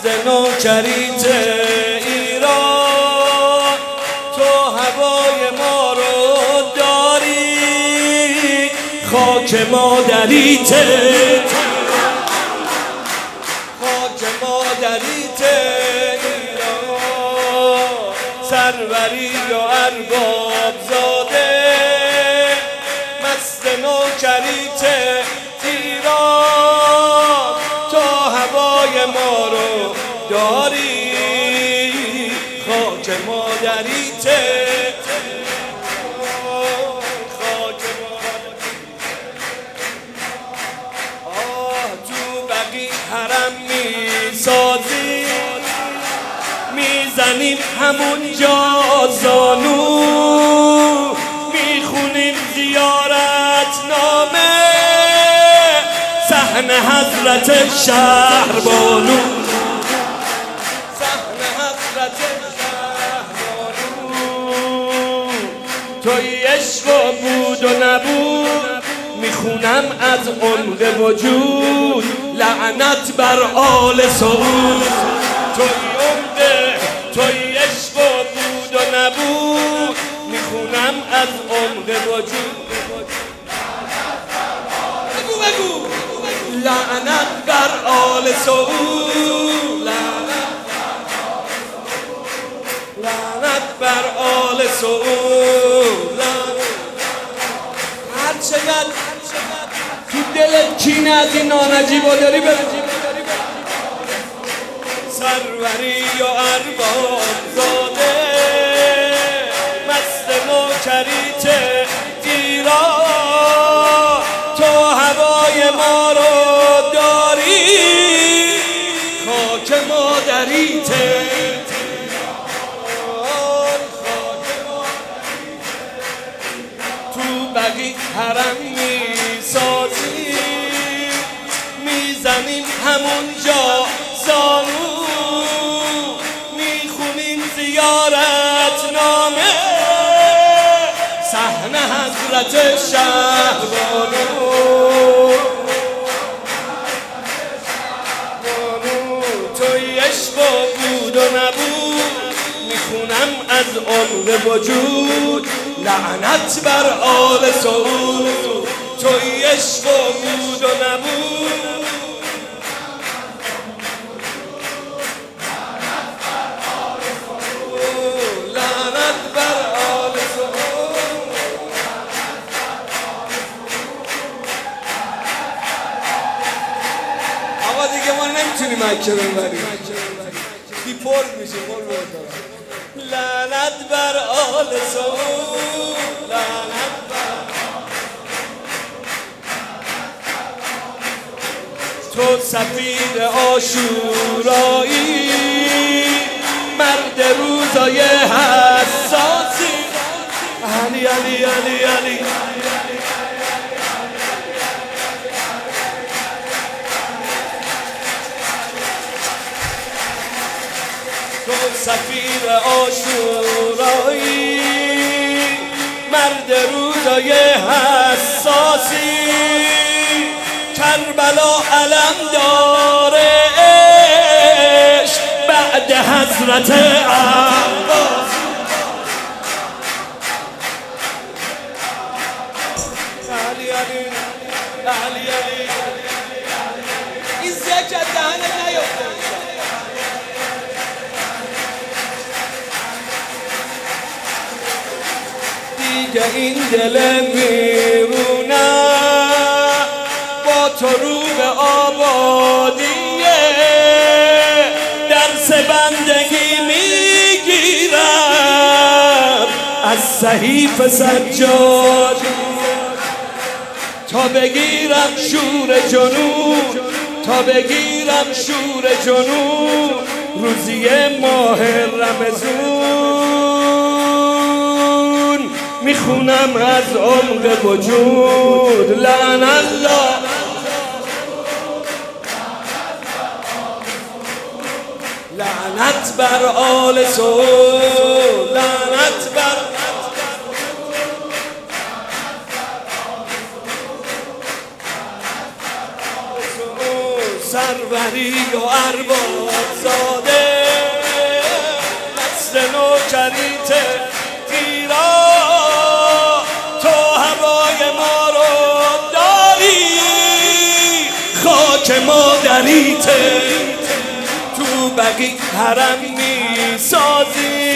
مست نوکریت ایران، تو هوای ما رو داری، خاک مادریت ایران، سروری و ارباب زاده، مست نوکریت ایران، تو هوای ما رو داری، خاک مادریت حرم میسازی، میزنیم همونجا زانو، میخونیم زیارت نامه، صحن حضرت شهربانو، صحن حضرت شهربانو، توی عشق و بود و نبود، میخونم از عمق وجود، لعنت بر آل سعود، توی عمق توی عشق و بود و نبود، میخونم از عمق وجود، بگو لعنت بر آل سعود، لعنت بر آل سعود، هر چقدر تو دلت کینه از این نانجیبا داری برنجی، سروری و ارباب زاده، مست نوکریت ایران، تو هوای ما رو داری، خاک مادریت تو بقیع حرم میسازی، میزنیم همونجا زانو، میخونیم زیارت نامه، صحن حضرت شهربانو، توی عشق و بود و نبود، میخونم از عمق وجود، لعنت بر آل سعود، توی عشق و بود و نبود، لعنت بر آل سعود. آقا دیگه ما نمیتونیم مکه ببریم، بیپر میشه، لعنت بر آل سعود، لعنت بر تو سفیر عاشورایی، مرد روزای حساسی، علی علی علی علی، تو سفیر عاشورایی، مرد روزای حساسی، کربلا علم داره عشق بعد حضرت عباس، علی علی علی علی، این زکر دهنه نیفته، دیگه این دل میرونه با تو رو به آبادیه، درس بندگی میگیرم از صحیف سجاد، تا بگیرم شور جنون، تا بگیرم شور جنون، روزی ماه رمضان، میخونم از عمق وجود، لعن الله لعنت بر آل سعود، لعنت بر سروری و ارباب زاده دست نوکریت ایران تو هوای ما رو داری خاک مادریته تو بقیع حرم میسازی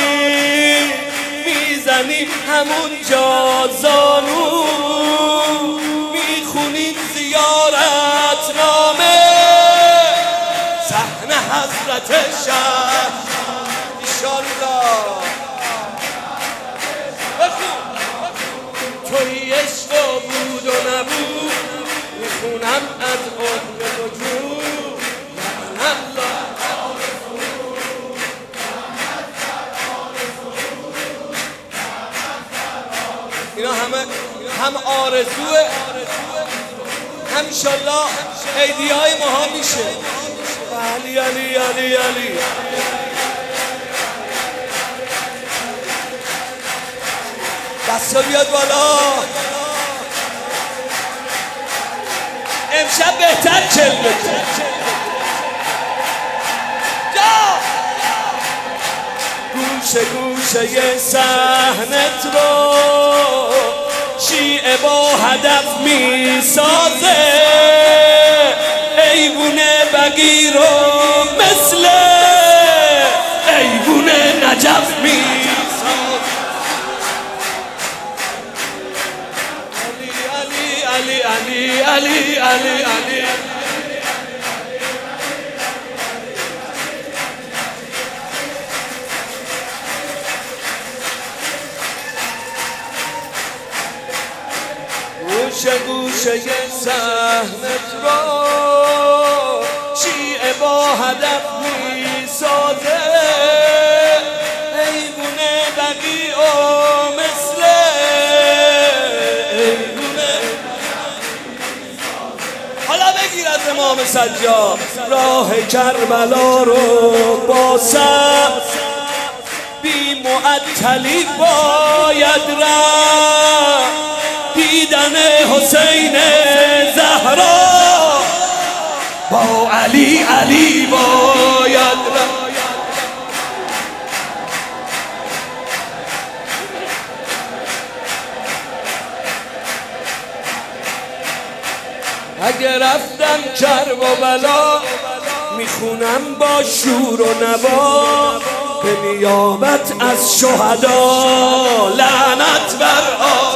میزنیم همون جا زانو میخونیم زیارت نامه صحن حضرت شاه ایشالله توی عشق و بود و نبود میخونم از عمر وجود اینا هم آرزوه هم انشالله عیدیای ماها میشه. علی علی علی علی دستا بیاد بالا. امشب بهتر چل بکن گوشه گوشه صحنت رو شیعه با هدف میسازه ایوون بقیع رو مثل ایوون نجف میسازه. علی علی علی علی علی گوشه گوشه صحنت رو شیعه با هدف میسازه ایوون بقیع و مثل ایوونه. حالا بگیر از امام سجاد راه کربلا رو با سب بی معطلی باید رفت دیدن حسین زهرا با علی علی باید رفت. اگه رفتم کربلا میخونم با شور و نوا به نیابت از شهدا لعنت بر